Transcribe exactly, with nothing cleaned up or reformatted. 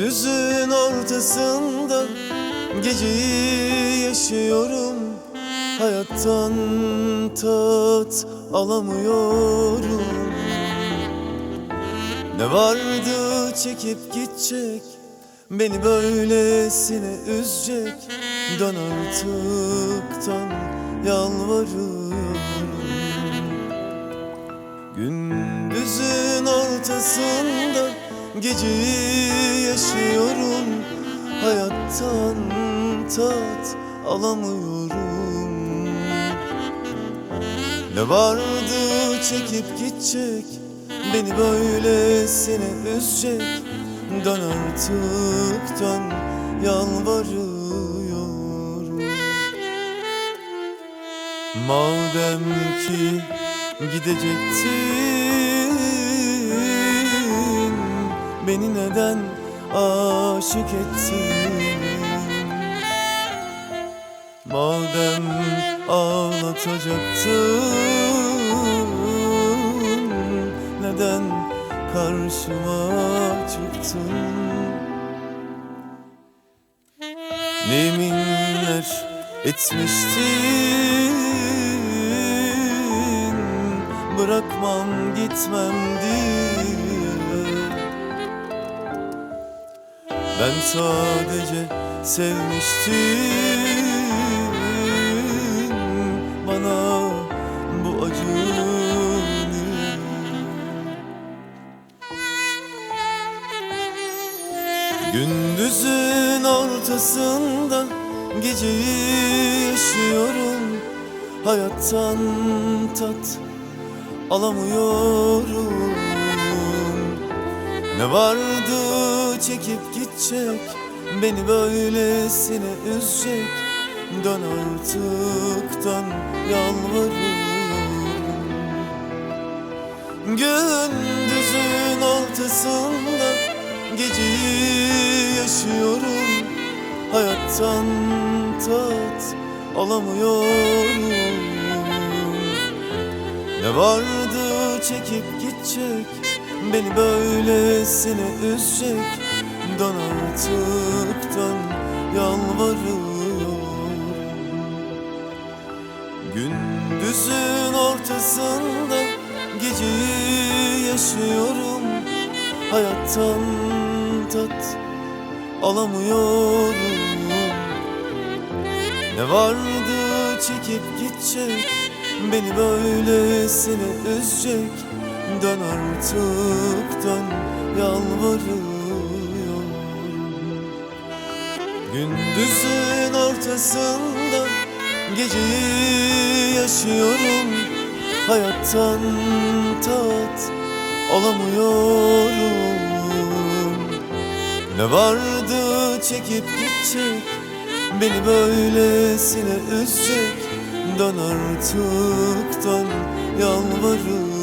Gündüzün ortasında geceyi yaşıyorum. Hayattan tat alamıyorum. Ne vardı çekip gidecek, beni böylesine üzecek? Dön artıktan yalvarıyorum. Gündüzün ortasında geceyi yaşıyorum. Hayattan tat alamıyorum. Ne vardı çekip gidecek, beni böylesine üzecek? Dön artık dön, yalvarıyorum. Madem ki gidecektin, beni neden aşık ettin? Madem ağlatacaktın, neden karşıma çıktın? Ne yeminler etmiştin, bırakmam gitmem diye. Ben sadece sevmiştim, bana bu acı niye? Gündüzün ortasında geceyi yaşıyorum. Hayattan tat alamıyorum. Ne vardı çekip gidecek, beni böylesine üzecek? Dön artık dön, yalvarıyorum. Gündüzün ortasında geceyi yaşıyorum. Hayattan tat alamıyorum. Ne vardı çekip gidecek, beni böylesine üzecek? Dön artık dön, yalvarıyorum. Gündüzün ortasında geceyi yaşıyorum. Hayattan tat alamıyorum. Ne vardı çekip gidecek, beni böylesine üzecek? Dön artık dön, yalvarıyorum. Gündüzün ortasında geceyi yaşıyorum. Hayattan tat alamıyorum. Ne vardı çekip gidecek, beni böylesine üzecek? Dön artık dön, yalvarıyorum.